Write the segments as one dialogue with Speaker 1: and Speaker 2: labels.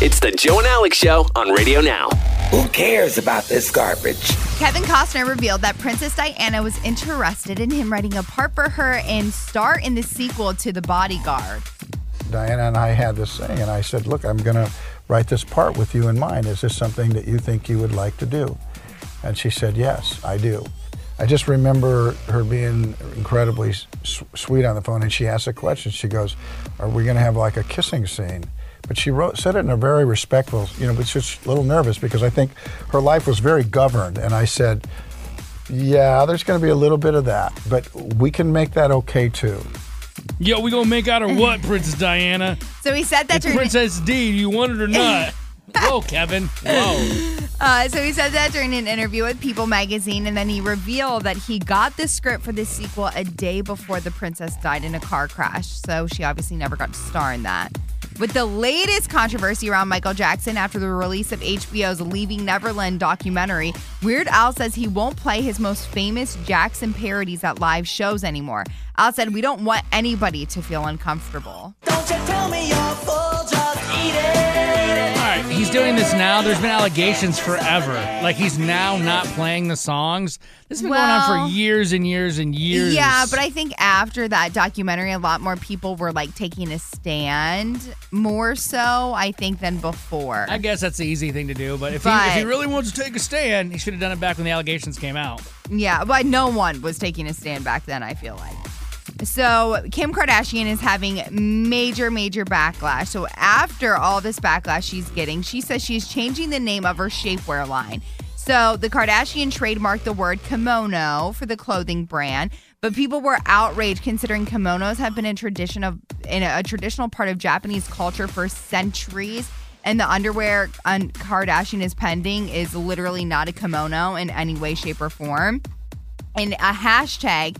Speaker 1: It's the Joe and Alex Show on Radio Now.
Speaker 2: Who cares about this garbage?
Speaker 3: Kevin Costner revealed that Princess Diana was interested in him writing a part for her and star in the sequel to The Bodyguard.
Speaker 4: Diana and I had this thing, and I said, look, I'm going to write this part with you in mind. Is this something that you think you would like to do? And she said, yes, I do. I just remember her being incredibly sweet on the phone, and she asked a question. She goes, are we going to have like a kissing scene? But she said it in a very respectful, but she's a little nervous because I think her life was very governed. And I said, yeah, there's going to be a little bit of that, but we can make that okay too.
Speaker 5: Yo, we gonna make out or what, Princess Diana?
Speaker 3: So he said that
Speaker 5: it's Princess D, you want it or not? Whoa, Kevin. Whoa.
Speaker 3: So he said that during an interview with People magazine, and then he revealed that he got the script for the sequel a day before the princess died in a car crash. So she obviously never got to star in that. With the latest controversy around Michael Jackson after the release of HBO's Leaving Neverland documentary, Weird Al says he won't play his most famous Jackson parodies at live shows anymore. Al said, we don't want anybody to feel uncomfortable.
Speaker 6: Don't you tell me you're full, just eat it.
Speaker 5: All right, he's doing this now. There's been allegations forever. Like, he's now not playing the songs. This has been going on for years and years and years.
Speaker 3: Yeah, but I think after that documentary, a lot more people were, taking a stand more so, I think, than before.
Speaker 5: I guess that's the easy thing to do, but if he really wants to take a stand, he should have done it back when the allegations came out.
Speaker 3: Yeah, but no one was taking a stand back then, I feel like. So Kim Kardashian is having major backlash. So after all this backlash she's getting, she says she's changing the name of her shapewear line. So the Kardashian trademarked the word kimono for the clothing brand, but people were outraged considering kimonos have been a traditional part of Japanese culture for centuries. And the underwear Kardashian is pending is literally not a kimono in any way, shape, or form. And a hashtag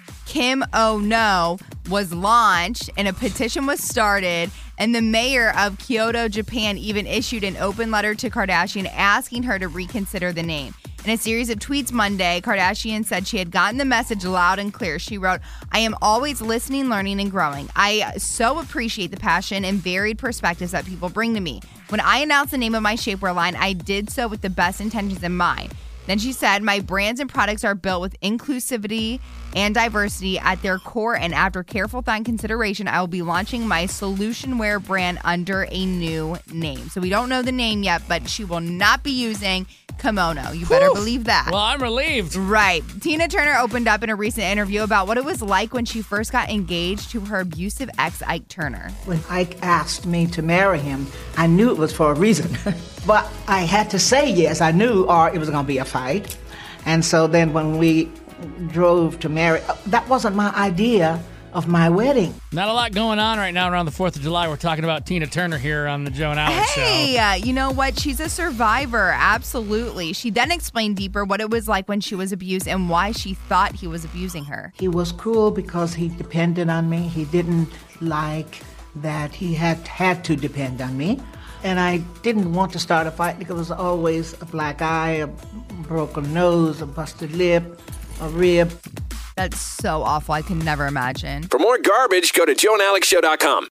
Speaker 3: Kim Oh No was launched and a petition was started, and the mayor of Kyoto, Japan even issued an open letter to Kardashian asking her to reconsider the name. In a series of tweets Monday, Kardashian said she had gotten the message loud and clear. She wrote, I am always listening, learning, and growing. I so appreciate the passion and varied perspectives that people bring to me. When I announced the name of my shapewear line, I did so with the best intentions in mind. Then she said, my brands and products are built with inclusivity and diversity at their core, and after careful thought and consideration, I will be launching my solution wear brand under a new name. So we don't know the name yet, but she will not be using kimono. You better believe that.
Speaker 5: Well, I'm relieved.
Speaker 3: Right. Tina Turner opened up in a recent interview about what it was like when she first got engaged to her abusive ex, Ike Turner.
Speaker 7: When Ike asked me to marry him, I knew it was for a reason. But I had to say yes. I knew, or it was going to be a fight. And so then when we drove to marry, that wasn't my idea of my wedding.
Speaker 5: Not a lot going on right now around the 4th of July. We're talking about Tina Turner here on the Joe and Alex Show.
Speaker 3: Hey, you know what? She's a survivor. Absolutely. She then explained deeper what it was like when she was abused and why she thought he was abusing her.
Speaker 7: He was cruel because he depended on me. He didn't like that he had to depend on me. And I didn't want to start a fight because there was always a black eye, a broken nose, a busted lip, a rib.
Speaker 3: That's so awful. I can never imagine.
Speaker 1: For more garbage, go to joeandalexshow.com.